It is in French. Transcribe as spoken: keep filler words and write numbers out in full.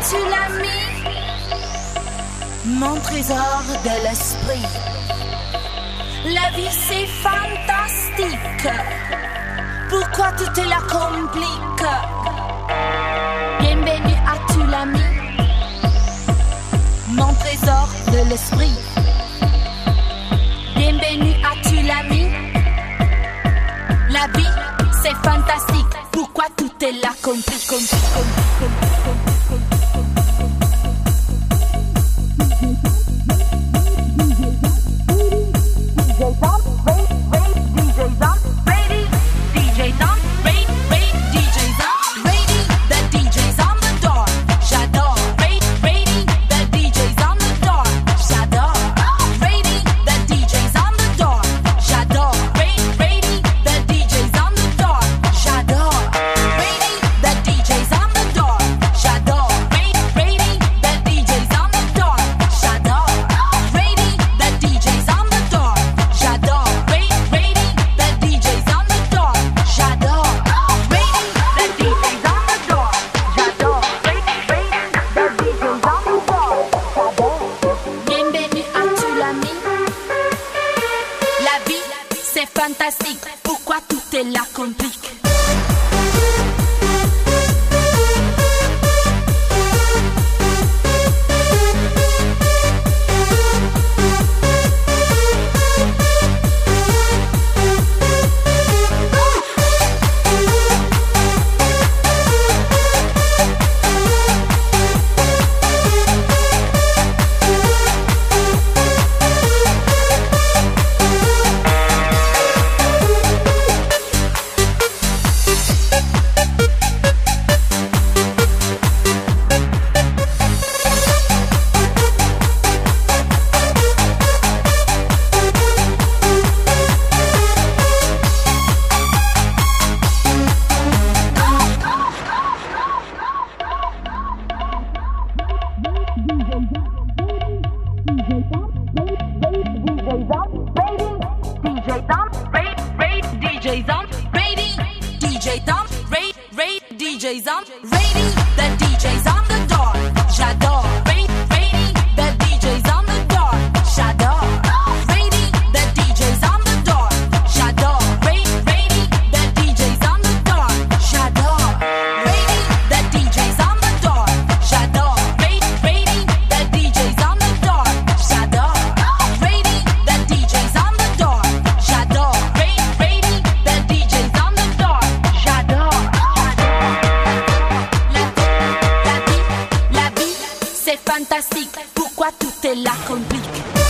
as-tu l'ami? Mon trésor de l'esprit. La vie c'est fantastique. Pourquoi tout te la complique? Bienvenue à tu l'ami. Mon trésor de l'esprit. Bienvenue à tu l'ami. La vie c'est fantastique. Pourquoi tout te la complique? complique, complique, complique. Fantastique, pourquoi tout est la complique? D Js on, ready, D Js on, ready, ready, D Js on, ready, the D Js on the door, j'adore, ready, ready, the D Js on the door, j'adore, ready, the D Js on the door, j'adore, ready, ready, the D Js on the door, j'adore, ready, the D Js on the door, j'adore, ready, ready, the D Js on the door, j'adore, ready, the D Js on the door, j'adore, ready, ready, the D Js on the door, j'adore, la vie, la vie, la vie, c'est fantastique, pourquoi tout est là complique?